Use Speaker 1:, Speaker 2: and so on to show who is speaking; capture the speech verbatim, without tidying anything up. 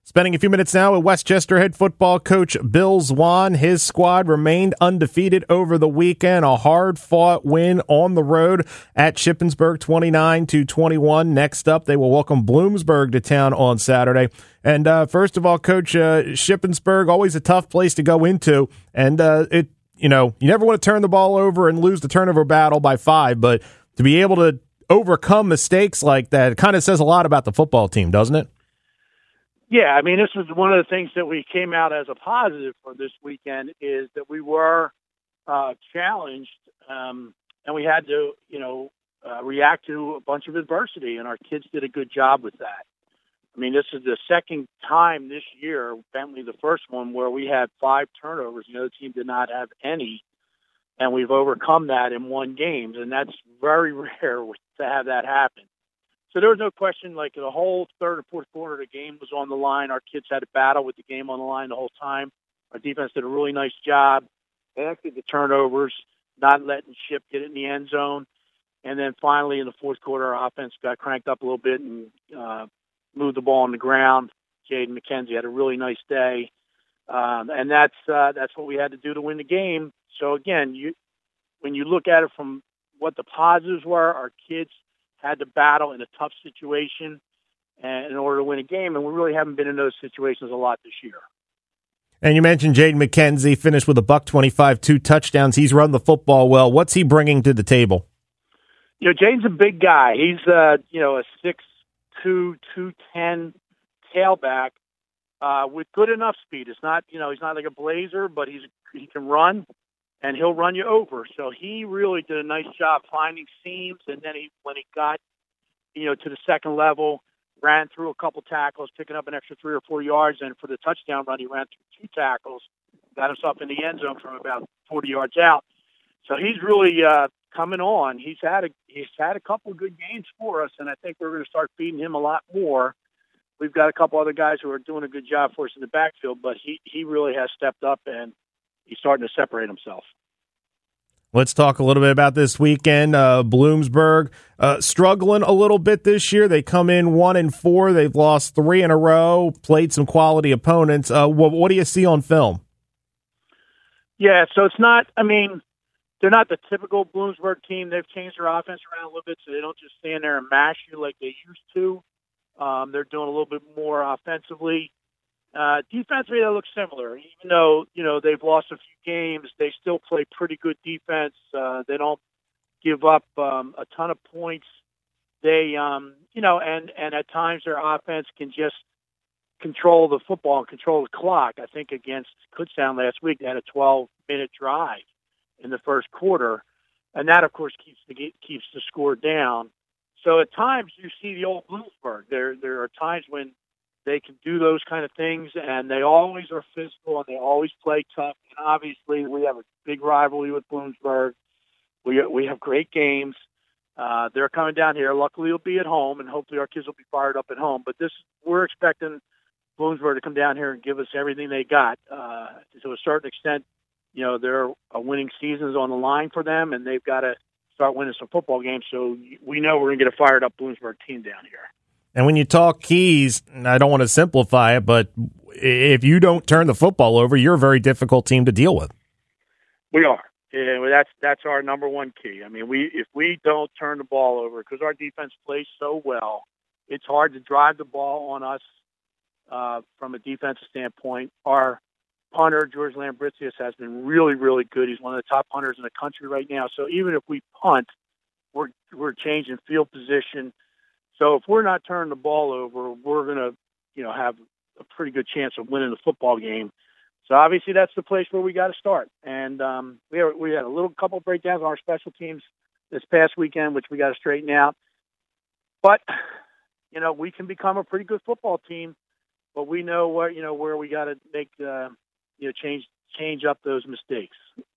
Speaker 1: Spending a few minutes now with Westchester head football coach Bill Zwaan. His squad remained undefeated over the weekend. A hard-fought win on the road at Shippensburg, twenty-nine to twenty-one. Next up, they will welcome Bloomsburg to town on Saturday. And uh, first of all, Coach, uh, Shippensburg, always a tough place to go into. And uh, it, you know, you never want to turn the ball over and lose the turnover battle by five, but to be able to overcome mistakes like that, it kind of says a lot about the football team, doesn't it?
Speaker 2: Yeah, I mean, this was one of the things that we came out as a positive for this weekend is that we were uh, challenged um, and we had to, you know, uh, react to a bunch of adversity, and our kids did a good job with that. I mean, this is the second time this year, Bentley the first one, where we had five turnovers. The other team did not have any, and we've overcome that in one game, and that's very rare to have that happen. So there was no question, like the whole third and fourth quarter of the game was on the line. Our kids had to battle with the game on the line the whole time. Our defense did a really nice job. They acted the turnovers, not letting Ship get it in the end zone. And then finally in the fourth quarter, our offense got cranked up a little bit and uh, moved the ball on the ground. Jaden McKenzie had a really nice day. Um, and that's uh, that's what we had to do to win the game. So, again, you when you look at it from what the positives were, our kids had to battle in a tough situation and in order to win a game, and we really haven't been in those situations a lot this year.
Speaker 1: And you mentioned Jaden McKenzie finished with a buck twenty-five, two touchdowns. He's run the football well. What's he bringing to the table?
Speaker 2: You know, Jaden's a big guy. He's, uh, you know, a six two, two ten tailback uh, with good enough speed. It's not, you know, he's not like a blazer, but he's he can run. And he'll run you over. So he really did a nice job finding seams. And then he, when he got, you know, to the second level, ran through a couple tackles, picking up an extra three or four yards. And for the touchdown run, he ran through two tackles, got himself in the end zone from about forty yards out. So he's really uh, coming on. He's had a he's had a couple of good games for us, and I think we're going to start feeding him a lot more. We've got a couple other guys who are doing a good job for us in the backfield, but he he really has stepped up and he's starting to separate himself.
Speaker 1: Let's talk a little bit about this weekend. Uh, Bloomsburg uh, struggling a little bit this year. They come in one and four. They've lost three in a row. Played some quality opponents. Uh, what, what do you see on film?
Speaker 2: Yeah, so it's not. I mean, they're not the typical Bloomsburg team. They've changed their offense around a little bit, so they don't just stand there and mash you like they used to. Um, they're doing a little bit more offensively. Uh, defensively, they look similar. Even though, you know, they've lost a few games, they still play pretty good defense. Uh, they don't give up um, a ton of points. They, um, you know, and, and at times their offense can just control the football and control the clock. I think against Kutztown last week, they had a twelve-minute drive in the first quarter, and that, of course, keeps the keeps the score down. So at times you see the old Bloomsburg. There, there are times when they can do those kind of things, and they always are physical, and they always play tough. And obviously, we have a big rivalry with Bloomsburg. We we have great games. Uh, they're coming down here. Luckily, it'll be at home, and hopefully our kids will be fired up at home. But this, we're expecting Bloomsburg to come down here and give us everything they got. Uh, to a certain extent, you know, they're a winning seasons on the line for them, and they've got to start winning some football games. So we know we're going to get a fired up Bloomsburg team down here.
Speaker 1: And when you talk keys, I don't want to simplify it, but if you don't turn the football over, you're a very difficult team to deal with.
Speaker 2: We are. And that's that's our number one key. I mean, we if we don't turn the ball over, because our defense plays so well, it's hard to drive the ball on us uh, from a defensive standpoint. Our punter, George Lambrizius, has been really, really good. He's one of the top punters in the country right now. So even if we punt, we're we're changing field position. So if we're not turning the ball over, we're going to, you know, have a pretty good chance of winning the football game. So obviously that's the place where we got to start. And um, we had, we had a little couple breakdowns on our special teams this past weekend, which we got to straighten out. But you know, we can become a pretty good football team. But we know where you know where we got to make uh, you know change change up those mistakes.